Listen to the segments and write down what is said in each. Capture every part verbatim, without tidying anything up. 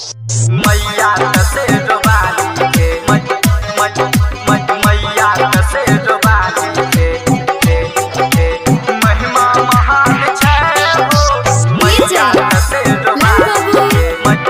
मैया से डुबाली के मैया से डुबाली के महिमा महान छै हो मैया से डुबाली के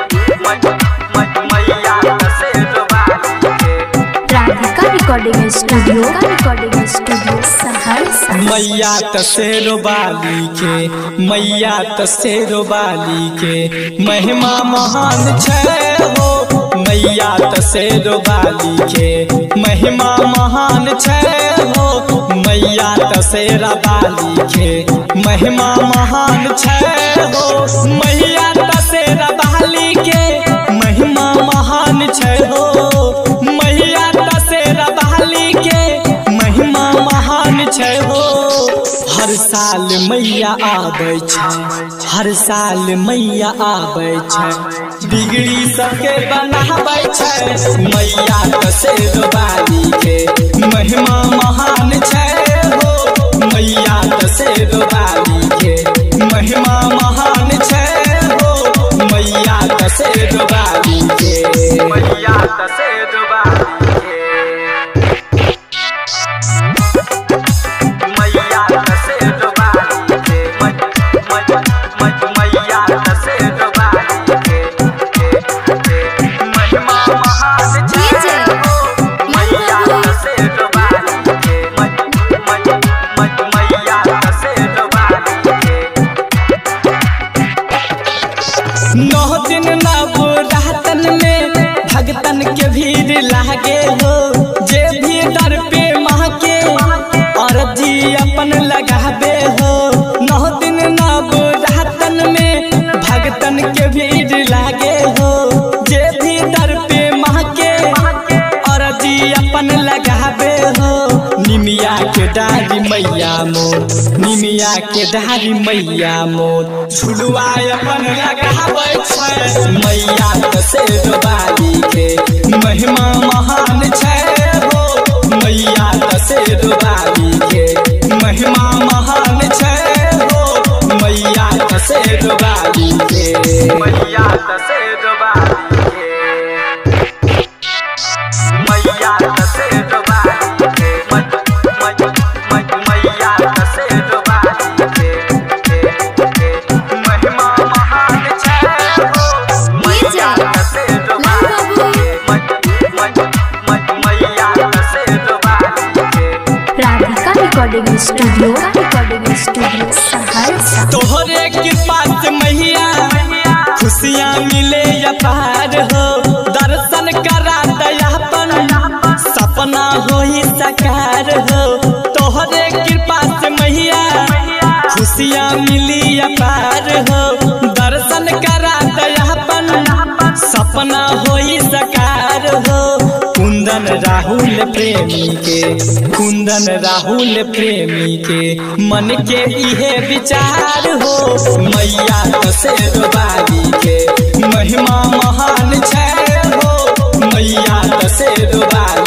मैया से डुबाली के Radhika recording studio recording studio Saharsa. मैया तसेरो बाली के मैया तसेरो बाली के महिमा महान छै हो मैया तसेरो बाली के महिमा महान छै हो मैया तसेरा बाली के महिमा महान छै हो मैया तसेरा बाली के महिमा महान छै हो मैया तसेरा बाली के महिमा महान छै हो। हर साल मैया आबै छै हर साल मैया आबै छै बिगड़ी सबके बनाबै छै मैया तसेरो बाली के महिमा महान छै हो मैया तसेरो बाली के महिमा महान छै हो मैया तसेरो बाली के मैया तसेरो बाली के मैया तसेरो बाली के मैया तसेरो बाली के महिमा महान छै हो मैया तसेरो बाली के मैया तसेरो बाली के नौ दिन नव रातन में भगतन के भीड़ लागे हो जे भी दर पे माँ के अर्जी अपन लगाबे हो नौ दिन नव रातन में भगतन के भीड़ लागे हो जे भी दर पे माँ के अर्जी अपन लगाबे हो निमिया के डारी मैया मोर निमिया के डारी मैया मोर झुलुआ अपन लगाबै छै मैया तसेरो बाली के महिमा महान छै हो मैया तसेरो बाली के महिमा महान छै हो मैया तसेरो बाली के मैया तसेरो बाली के मैया तसेरो बाली के मैया तसेरो बाली के महिमा महान छै हो मैया तसेरो बाली के मैया तसेरो बाली के Radhika recording studio recording studio Saharsa. तोहरे कृपा से मैया खुशियाँ मिले अपार हो दर्शन करा दयापन सपना हो ही साकार हो तोहरे कृपा से मैया खुशियाँ मिली अपार हो दर्शन करा दयापन सपना हो ही साकार हो कुंदन राहुल प्रेमी के कुंदन राहुल प्रेमी के मन के इहे विचार हो मैया तसेरो बाली के महिमा महान छै हो मैया तसेरो बाली